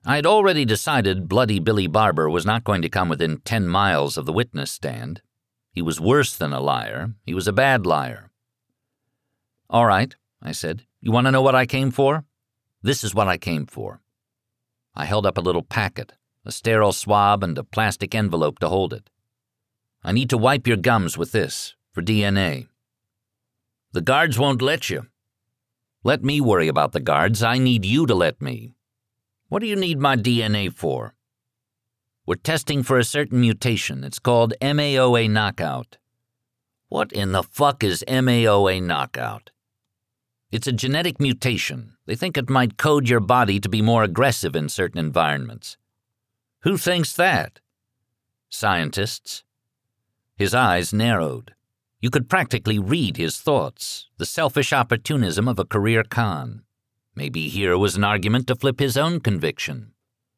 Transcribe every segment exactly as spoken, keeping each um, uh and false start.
I had already decided Bloody Billy Barber was not going to come within ten miles of the witness stand. He was worse than a liar. He was a bad liar. "All right," I said. "You want to know what I came for? This is what I came for." I held up a little packet, a sterile swab and a plastic envelope to hold it. "I need to wipe your gums with this, for D N A. "The guards won't let you." "Let me worry about the guards. I need you to let me." "What do you need my D N A for?" "We're testing for a certain mutation. It's called M A O A knockout." "What in the fuck is M A O A knockout?" "It's a genetic mutation. They think it might code your body to be more aggressive in certain environments." "Who thinks that?" "Scientists." His eyes narrowed. You could practically read his thoughts, the selfish opportunism of a career con. Maybe here was an argument to flip his own conviction.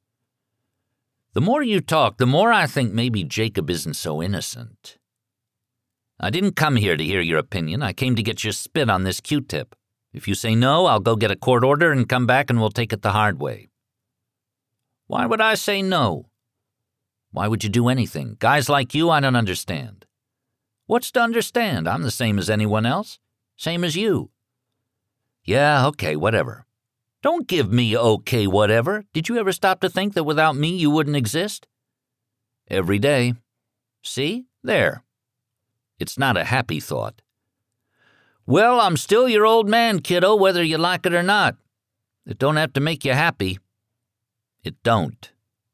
"The more you talk, the more I think maybe Jacob isn't so innocent." "I didn't come here to hear your opinion. I came to get your spit on this Q-tip. If you say no, I'll go get a court order and come back and we'll take it the hard way." "Why would I say no?" "Why would you do anything? Guys like you, I don't understand." "What's to understand? I'm the same as anyone else. Same as you." "Yeah, okay, whatever." "Don't give me okay, whatever. Did you ever stop to think that without me you wouldn't exist?" "Every day." "See? There." It's not a happy thought. "Well, I'm still your old man, kiddo, whether you like it or not. It don't have to make you happy." "It don't."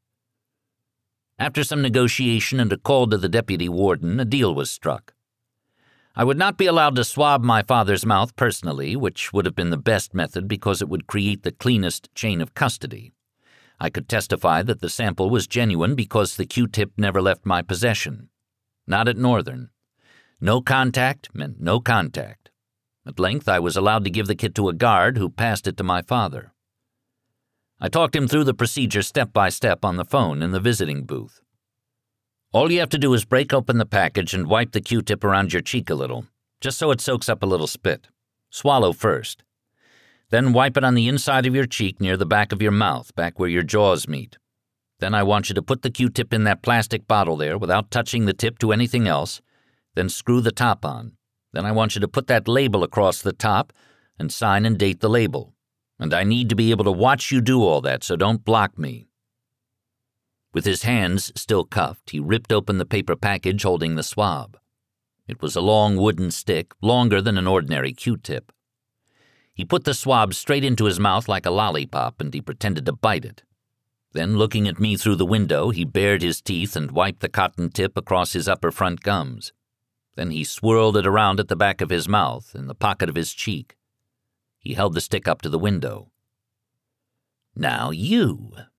After some negotiation and a call to the deputy warden, a deal was struck. I would not be allowed to swab my father's mouth personally, which would have been the best method because it would create the cleanest chain of custody. I could testify that the sample was genuine because the Q-tip never left my possession. Not at Northern. No contact meant no contact. At length, I was allowed to give the kit to a guard who passed it to my father. I talked him through the procedure step by step on the phone in the visiting booth. "All you have to do is break open the package and wipe the Q-tip around your cheek a little, just so it soaks up a little spit. Swallow first. Then wipe it on the inside of your cheek near the back of your mouth, back where your jaws meet. Then I want you to put the Q-tip in that plastic bottle there without touching the tip to anything else, then screw the top on. Then I want you to put that label across the top and sign and date the label. And I need to be able to watch you do all that, so don't block me." With his hands still cuffed, he ripped open the paper package holding the swab. It was a long wooden stick, longer than an ordinary Q-tip. He put the swab straight into his mouth like a lollipop, and he pretended to bite it. Then, looking at me through the window, he bared his teeth and wiped the cotton tip across his upper front gums. Then he swirled it around at the back of his mouth, in the pocket of his cheek. He held the stick up to the window. "Now you,"